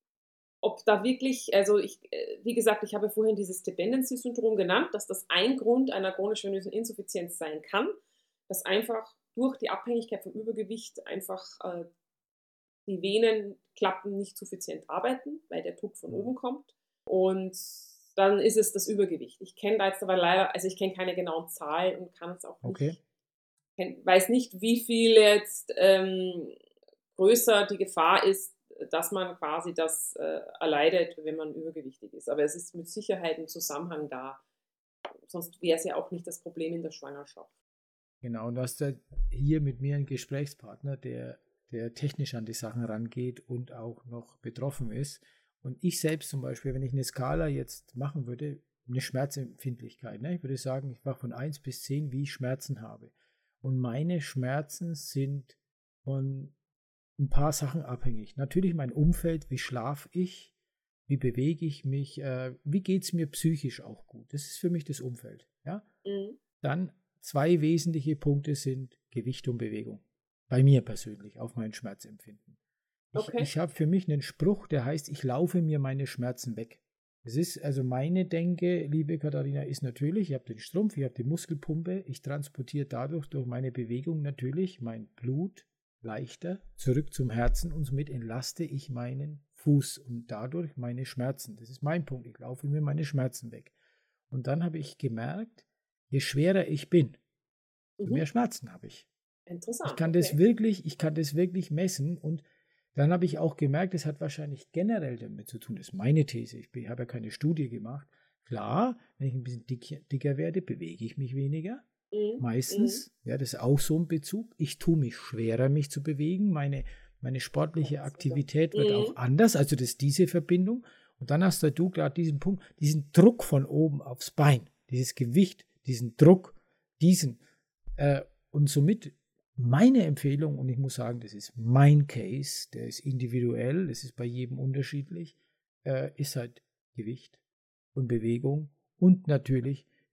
ob da wirklich, also ich, äh, wie gesagt, ich habe vorhin dieses Dependency-Syndrom genannt, dass das ein Grund einer chronisch-venösen Insuffizienz sein kann, dass einfach durch die Abhängigkeit vom Übergewicht einfach äh, die Venenklappen nicht suffizient arbeiten, weil der Druck von Mhm. oben kommt. Und dann ist es das Übergewicht. Ich kenne da jetzt aber leider, also ich kenne keine genauen Zahlen und kann es auch Okay. nicht, kenn, weiß nicht, wie viel jetzt ähm, größer die Gefahr ist, dass man quasi das äh, erleidet, wenn man übergewichtig ist. Aber es ist mit Sicherheit ein Zusammenhang da. Sonst wäre es ja auch nicht das Problem in der Schwangerschaft. Genau, und du hast ja hier mit mir einen Gesprächspartner, der, der technisch an die Sachen rangeht und auch noch betroffen ist. Und ich selbst zum Beispiel, wenn ich eine Skala jetzt machen würde, eine Schmerzempfindlichkeit, ne? Ich würde sagen, ich mache von eins bis zehn, wie ich Schmerzen habe. Und meine Schmerzen sind von ein paar Sachen abhängig. Natürlich mein Umfeld, wie schlafe ich, wie bewege ich mich, äh, wie geht es mir psychisch auch gut. Das ist für mich das Umfeld. Ja? Mhm. Dann zwei wesentliche Punkte sind Gewicht und Bewegung. Bei mir persönlich, auf mein Schmerzempfinden. Ich, Okay. ich habe für mich einen Spruch, der heißt, ich laufe mir meine Schmerzen weg. Das ist also meine Denke, liebe Katharina, ist natürlich, ich habe den Strumpf, ich habe die Muskelpumpe, ich transportiere dadurch durch meine Bewegung natürlich mein Blut leichter zurück zum Herzen und somit entlaste ich meinen Fuß und dadurch meine Schmerzen. Das ist mein Punkt, ich laufe mir meine Schmerzen weg. Und dann habe ich gemerkt, je schwerer ich bin, umso mehr Mhm. Schmerzen habe ich. Ich Interessant, kann das okay. wirklich, ich kann das wirklich messen und dann habe ich auch gemerkt, es hat wahrscheinlich generell damit zu tun, das ist meine These, ich habe ja keine Studie gemacht. Klar, wenn ich ein bisschen dick, dicker werde, bewege ich mich weniger. Mhm. Mhm. Meistens, ja, das ist auch so ein Bezug. Ich tue mich schwerer, mich zu bewegen. Meine, meine sportliche Aktivität wird auch Mhm. anders, also das ist diese Verbindung. Und dann hast du gerade diesen Punkt, diesen Druck von oben aufs Bein, dieses Gewicht, diesen Druck, diesen. Äh, und somit meine Empfehlung, und ich muss sagen, das ist mein Case, der ist individuell, das ist bei jedem unterschiedlich, äh, ist halt Gewicht und Bewegung und natürlich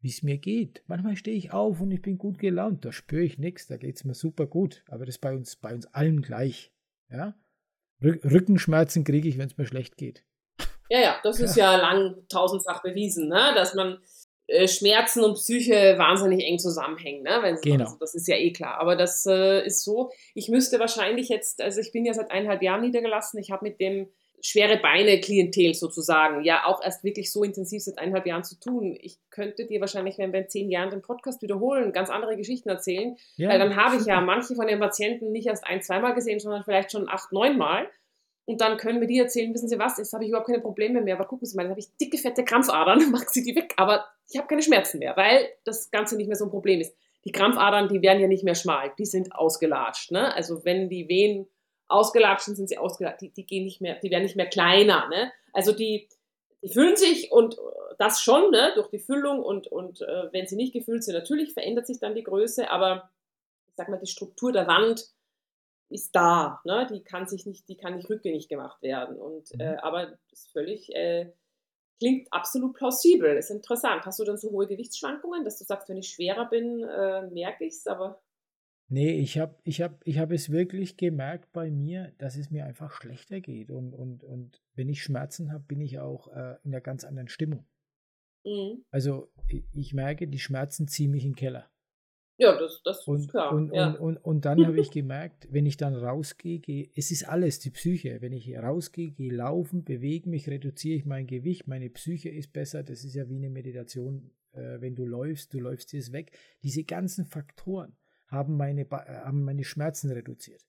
wie es mir geht. Manchmal stehe ich auf und ich bin gut gelaunt, da spüre ich nichts, da geht es mir super gut. Aber das ist bei uns, bei uns allen gleich. Ja? Rückenschmerzen kriege ich, wenn es mir schlecht geht. Ja, ja, das ist ja, ja lang tausendfach bewiesen, ne? Dass man äh, Schmerzen und Psyche wahnsinnig eng zusammenhängen. Ne? Wenn, genau. Also das ist ja eh klar. Aber das äh, ist so, ich müsste wahrscheinlich jetzt, also ich bin ja seit eineinhalb Jahren niedergelassen, ich habe mit dem schwere Beine-Klientel sozusagen ja auch erst wirklich so intensiv seit eineinhalb Jahren zu tun. Ich könnte dir wahrscheinlich, wenn wir in zehn Jahren den Podcast wiederholen, ganz andere Geschichten erzählen, ja, weil dann habe ich ja manche von den Patienten nicht erst ein-, zweimal gesehen, sondern vielleicht schon acht-, neunmal. Und dann können wir die erzählen, wissen Sie was, jetzt habe ich überhaupt keine Probleme mehr, aber gucken Sie mal, jetzt habe ich dicke, fette Krampfadern, machen Sie die weg, aber ich habe keine Schmerzen mehr, weil das Ganze nicht mehr so ein Problem ist. Die Krampfadern, die werden ja nicht mehr schmal, die sind ausgelatscht, ne? Also wenn die Venen ausgelatscht sind, sind sie ausgelatscht, die, die gehen nicht mehr, die werden nicht mehr kleiner, ne? Also die, die füllen sich und das schon, ne? Durch die Füllung und, und äh, wenn sie nicht gefüllt sind, natürlich verändert sich dann die Größe, aber ich sag mal, die Struktur der Wand ist da, ne? Die kann sich nicht, die kann nicht rückgängig gemacht werden. Und mhm. äh, aber das ist völlig äh, klingt absolut plausibel. Ist interessant. Hast du dann so hohe Gewichtsschwankungen, dass du sagst, wenn ich schwerer bin, äh, merke ich es, aber. Nee, ich habe ich hab, ich hab es wirklich gemerkt bei mir, dass es mir einfach schlechter geht. Und, und, und wenn ich Schmerzen habe, bin ich auch äh, in einer ganz anderen Stimmung. Mhm. Also ich, ich merke, die Schmerzen ziehen mich in den Keller. Ja, das, das und, ist klar. Und, ja. und, und, und dann habe ich gemerkt, wenn ich dann rausgehe, gehe, es ist alles die Psyche. Wenn ich rausgehe, gehe laufen, bewege mich, reduziere ich mein Gewicht, meine Psyche ist besser. Das ist ja wie eine Meditation, äh, wenn du läufst, du läufst dir es weg. Diese ganzen Faktoren haben meine, haben meine Schmerzen reduziert.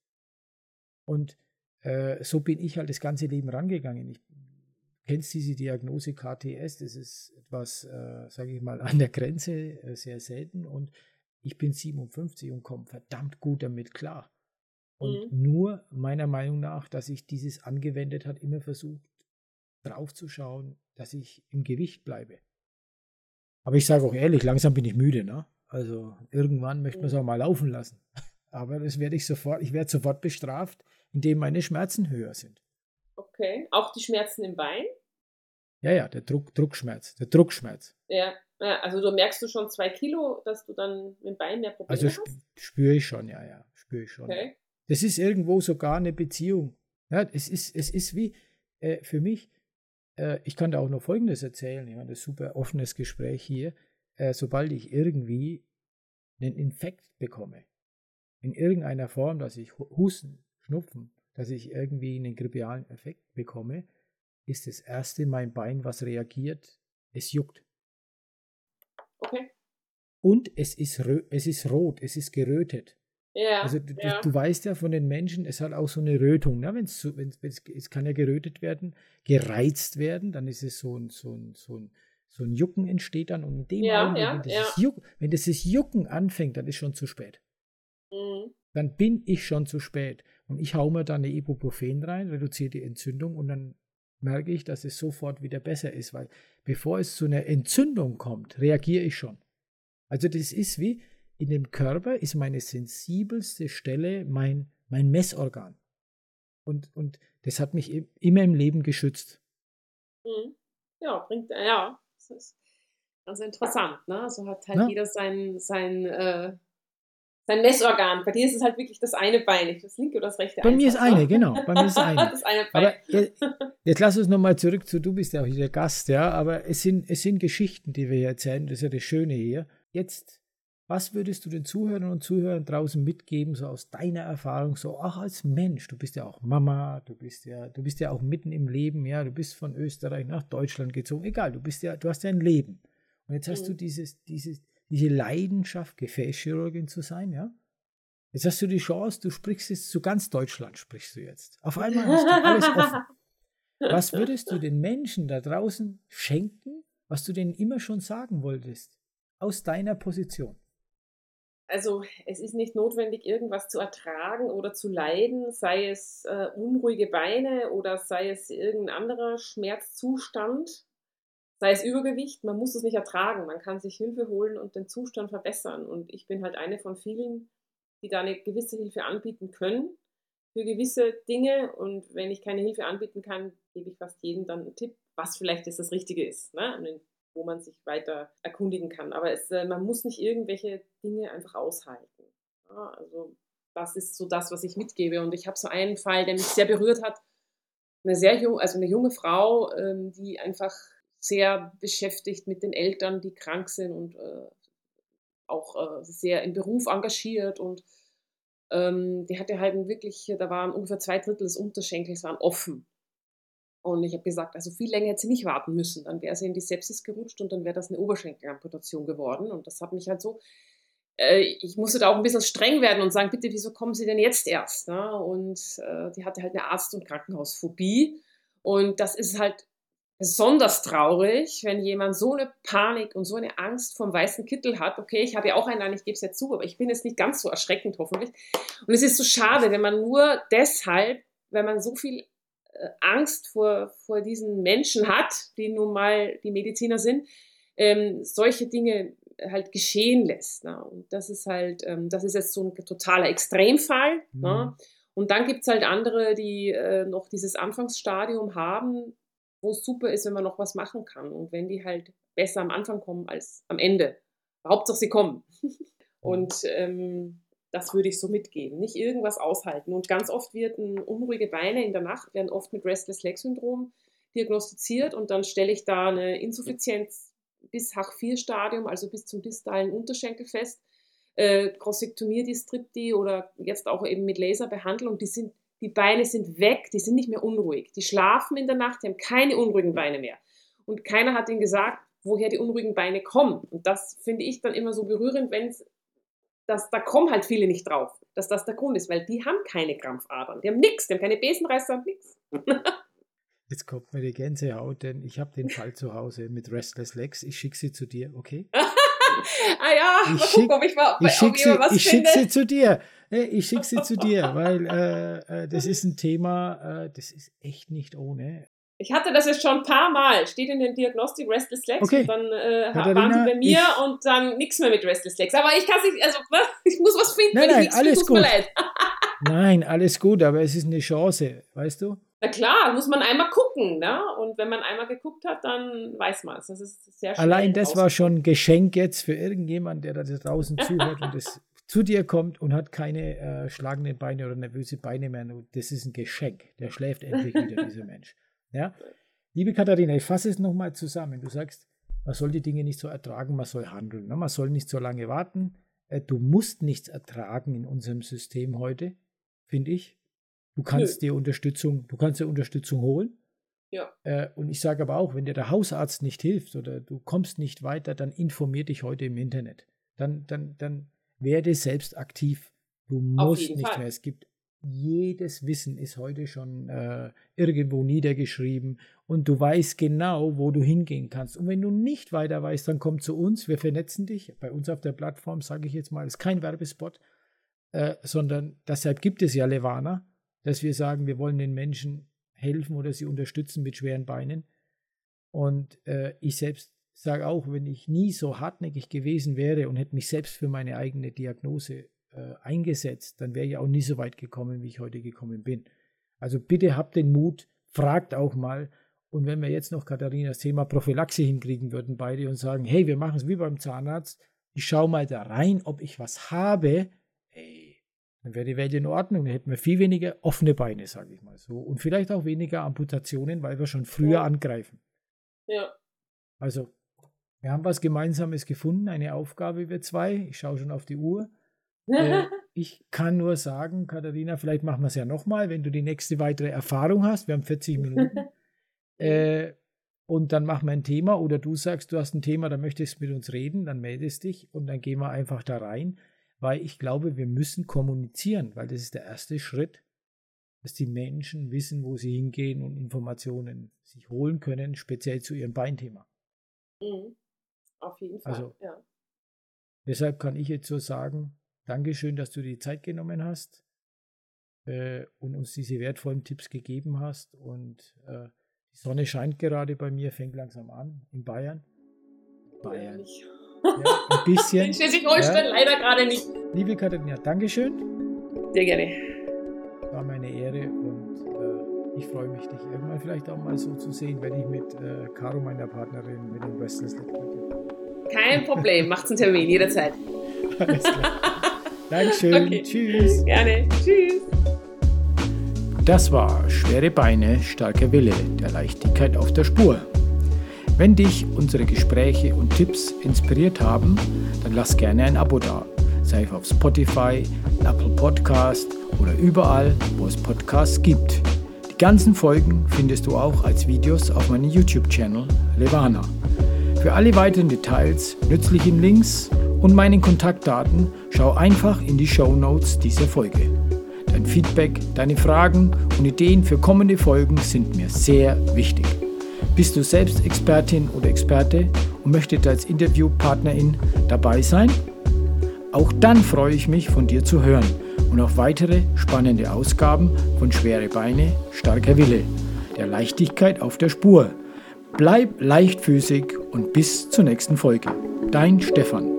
Und äh, so bin ich halt das ganze Leben rangegangen. Ich kennst diese Diagnose K T S, das ist etwas, äh, sage ich mal, an der Grenze, äh, sehr selten. Und ich bin siebenundfünfzig und komme verdammt gut damit klar. Und mhm. nur meiner Meinung nach, dass ich dieses angewendet hat, immer versucht, drauf zu schauen, dass ich im Gewicht bleibe. Aber ich sage auch ehrlich, langsam bin ich müde, ne? Also irgendwann möchte man es auch mal laufen lassen. Aber das werde ich sofort, ich werde sofort bestraft, indem meine Schmerzen höher sind. Okay, auch die Schmerzen im Bein? Ja, ja, der Druck, Druckschmerz, der Druckschmerz. Ja. Ja, also du merkst du schon zwei Kilo, dass du dann mit dem Bein mehr Probleme also hast? Also spüre ich schon, ja, ja, spüre ich schon. Okay. Das ist irgendwo sogar eine Beziehung. Ja, es ist, es ist wie äh, für mich, äh, ich kann da auch noch Folgendes erzählen, ich meine, das ist ein super offenes Gespräch hier, äh, sobald ich irgendwie einen Infekt bekomme, in irgendeiner Form, dass ich Husten, Schnupfen, dass ich irgendwie einen grippalen Effekt bekomme, ist das erste mein Bein, was reagiert, es juckt. Okay. Und es ist, es ist rot, es ist gerötet. Ja, also du, ja. du weißt ja von den Menschen, es hat auch so eine Rötung. Ne? Wenn's so, wenn's, wenn's, es kann ja gerötet werden, gereizt werden, dann ist es so ein, so ein, so ein, so ein Jucken entsteht dann. Und in dem ja, Augenblick, ja, wenn, ja. das Juck, wenn das Jucken anfängt, dann ist schon zu spät. Mhm. Dann bin ich schon zu spät. Und ich hau mir dann eine Ibuprofen rein, reduziere die Entzündung und dann merke ich, dass es sofort wieder besser ist, weil bevor es zu einer Entzündung kommt, reagiere ich schon. Also das ist wie, in dem Körper ist meine sensibelste Stelle mein, mein Messorgan. Und, und das hat mich immer im Leben geschützt. Mhm. Ja, bringt, ja, das ist ganz interessant, ne? So hat halt ja. jeder sein, sein, äh, sein Messorgan. Bei dir ist es halt wirklich das eine Bein, nicht das linke oder das rechte. Bei mir ist eine, genau. Bei mir ist eine. das eine Bein. Aber jetzt, jetzt lass uns nochmal zurück zu, du bist ja auch hier der Gast, ja, aber es sind, es sind Geschichten, die wir hier erzählen, das ist ja das Schöne hier. Jetzt, was würdest du den Zuhörern und Zuhörern draußen mitgeben, so aus deiner Erfahrung, so auch als Mensch? Du bist ja auch Mama, du bist ja, du bist ja auch mitten im Leben, ja, du bist von Österreich nach Deutschland gezogen, egal, du bist ja, du hast ja ein Leben. Und jetzt hast mhm. du dieses, dieses, diese Leidenschaft, Gefäßchirurgin zu sein, ja? Jetzt hast du die Chance, du sprichst jetzt zu ganz Deutschland, sprichst du jetzt. Auf einmal hast du alles offen. Was würdest du den Menschen da draußen schenken, was du denen immer schon sagen wolltest, aus deiner Position? Also es ist nicht notwendig, irgendwas zu ertragen oder zu leiden, sei es äh, unruhige Beine oder sei es irgendein anderer Schmerzzustand, sei es Übergewicht. Man muss es nicht ertragen, man kann sich Hilfe holen und den Zustand verbessern. Und ich bin halt eine von vielen, die da eine gewisse Hilfe anbieten können für gewisse Dinge. Und wenn ich keine Hilfe anbieten kann, gebe ich fast jedem dann einen Tipp, was vielleicht jetzt das Richtige ist. Ne? wo man sich weiter erkundigen kann. Aber es, äh, man muss nicht irgendwelche Dinge einfach aushalten. Ja, also das ist so das, was ich mitgebe. Und ich habe so einen Fall, der mich sehr berührt hat. Eine sehr jung, also eine junge Frau, ähm, die einfach sehr beschäftigt mit den Eltern, die krank sind und äh, auch äh, sehr im Beruf engagiert und ähm, die hatte halt 'n wirklich, da waren ungefähr zwei Drittel des Unterschenkels waren offen. Und ich habe gesagt, also viel länger hätte sie nicht warten müssen. Dann wäre sie in die Sepsis gerutscht und dann wäre das eine Oberschenkelamputation geworden. Und das hat mich halt so, äh, ich musste da auch ein bisschen streng werden und sagen: „Bitte, wieso kommen Sie denn jetzt erst?", ne? Und, äh, die hatte halt eine Arzt- und Krankenhausphobie. Und das ist halt besonders traurig, wenn jemand so eine Panik und so eine Angst vorm weißen Kittel hat. Okay, ich habe ja auch einen an, ich gebe es ja zu, aber ich bin jetzt nicht ganz so erschreckend hoffentlich. Und es ist so schade, wenn man nur deshalb, wenn man so viel äh, Angst vor, vor diesen Menschen hat, die nun mal die Mediziner sind, ähm, solche Dinge halt geschehen lässt. Ne? Und das ist halt, ähm, das ist jetzt so ein totaler Extremfall. Mhm. Ne? Und dann gibt es halt andere, die äh, noch dieses Anfangsstadium haben, wo es super ist, wenn man noch was machen kann. Und wenn die halt besser am Anfang kommen als am Ende. Hauptsache sie kommen. Und ähm, das würde ich so mitgeben. Nicht irgendwas aushalten. Und ganz oft werden unruhige Beine in der Nacht, werden oft mit Restless Leg Syndrom diagnostiziert und dann stelle ich da eine Insuffizienz bis H vier Stadium, also bis zum distalen Unterschenkel fest. Äh, Crossektomie, Distripti oder jetzt auch eben mit Laserbehandlung, die sind, die Beine sind weg, die sind nicht mehr unruhig. Die schlafen in der Nacht, die haben keine unruhigen Beine mehr. Und keiner hat ihnen gesagt, woher die unruhigen Beine kommen. Und das finde ich dann immer so berührend, wenn es, dass da kommen halt viele nicht drauf, dass das der Grund ist, weil die haben keine Krampfadern, die haben nichts, die haben keine Besenreißer und nichts. Jetzt kommt mir die Gänsehaut, denn ich habe den Fall zu Hause mit Restless Legs. Ich schicke sie zu dir, okay? Ah ja, Ich mal schick, gucken, ob ich mal ich ob schick jemand sie, was ich schick finde. sie zu dir. Äh, Ich schicke sie zu dir, weil äh, äh, das ist ein Thema, äh, das ist echt nicht ohne. Ich hatte das jetzt schon ein paar Mal, steht in den Diagnostik Restless Legs und Okay, dann äh, ha- waren Katharina, sie bei mir ich, und dann nichts mehr mit Restless Legs. Aber ich kann nicht, also was? Ich muss was finden, nein, wenn ich nein, nichts finde, alles tut's mir gut. leid. Nein, alles gut, aber es ist eine Chance, weißt du? Na klar, muss man einmal gucken, ne? Und wenn man einmal geguckt hat, dann weiß man es. Das ist sehr schnell Allein das war rausgefunden. schon ein Geschenk jetzt für irgendjemand, der da draußen zuhört und das zu dir kommt und hat keine äh, schlagenden Beine oder nervöse Beine mehr. Das ist ein Geschenk. Der schläft endlich wieder, dieser Mensch. Ja? Liebe Katharina, ich fasse es nochmal zusammen. Du sagst, man soll die Dinge nicht so ertragen, man soll handeln. Ne? Man soll nicht so lange warten. Äh, du musst nichts ertragen in unserem System heute, finde ich. Du kannst Nö. dir Unterstützung, du kannst dir Unterstützung holen. Ja. Äh, und ich sage aber auch, wenn dir der Hausarzt nicht hilft oder du kommst nicht weiter, dann informier dich heute im Internet. Dann, dann, dann werde selbst aktiv. Du Auf musst jeden nicht Fall. mehr. Es gibt jedes Wissen ist heute schon äh, irgendwo niedergeschrieben und du weißt genau, wo du hingehen kannst. Und wenn du nicht weiter weißt, dann komm zu uns. Wir vernetzen dich. Bei uns auf der Plattform, sage ich jetzt mal, ist kein Werbespot, äh, sondern deshalb gibt es ja Levana, dass wir sagen, wir wollen den Menschen helfen oder sie unterstützen mit schweren Beinen. Und äh, ich selbst sage auch, wenn ich nie so hartnäckig gewesen wäre und hätte mich selbst für meine eigene Diagnose äh, eingesetzt, dann wäre ich auch nie so weit gekommen, wie ich heute gekommen bin. Also bitte habt den Mut, fragt auch mal. Und wenn wir jetzt noch, Katharina, das Thema Prophylaxe hinkriegen würden beide und sagen, hey, wir machen es wie beim Zahnarzt, ich schaue mal da rein, ob ich was habe, hey, dann wäre die Welt in Ordnung. Dann hätten wir viel weniger offene Beine, sage ich mal so. Und vielleicht auch weniger Amputationen, weil wir schon früher Ja. angreifen. Ja. Also, wir haben was Gemeinsames gefunden, eine Aufgabe, wir zwei. Ich schaue schon auf die Uhr. Äh, ich kann nur sagen, Katharina, vielleicht machen wir es ja nochmal, wenn du die nächste weitere Erfahrung hast. Wir haben vierzig Minuten. äh, und dann machen wir ein Thema oder du sagst, du hast ein Thema, da möchtest du mit uns reden, dann meldest dich und dann gehen wir einfach da rein. Weil ich glaube, wir müssen kommunizieren, weil das ist der erste Schritt, dass die Menschen wissen, wo sie hingehen und Informationen sich holen können, speziell zu ihrem Beinthema. Mhm. Auf jeden Fall, Also, ja. Deshalb kann ich jetzt so sagen, Dankeschön, dass du dir die Zeit genommen hast äh, und uns diese wertvollen Tipps gegeben hast. Und äh, die Sonne scheint gerade bei mir, fängt langsam an, in Bayern. Bayern. Nicht. Ja, ein bisschen. In Schleswig-Holstein ja. leider gerade nicht. Liebe Katharina, Dankeschön. Sehr gerne. War meine Ehre und ich freue mich, dich irgendwann vielleicht auch mal so zu sehen, wenn ich mit äh, Caro, meiner Partnerin, mit dem Wrestlers bin. Kein Problem, macht's einen Termin, jederzeit. Alles klar. Dankeschön, okay. Tschüss. Gerne, tschüss. Das war Schwere Beine, starker Wille, der Leichtigkeit auf der Spur. Wenn dich unsere Gespräche und Tipps inspiriert haben, dann lass gerne ein Abo da, sei es auf Spotify, Apple Podcast oder überall, wo es Podcasts gibt. Die ganzen Folgen findest du auch als Videos auf meinem YouTube-Channel Levana. Für alle weiteren Details, nützlichen Links und meinen Kontaktdaten schau einfach in die Shownotes dieser Folge. Dein Feedback, deine Fragen und Ideen für kommende Folgen sind mir sehr wichtig. Bist du selbst Expertin oder Experte und möchtest als Interviewpartnerin dabei sein? Auch dann freue ich mich, von dir zu hören und auf weitere spannende Ausgaben von Schwere Beine, starker Wille, der Leichtigkeit auf der Spur. Bleib leichtfüßig und bis zur nächsten Folge. Dein Stefan.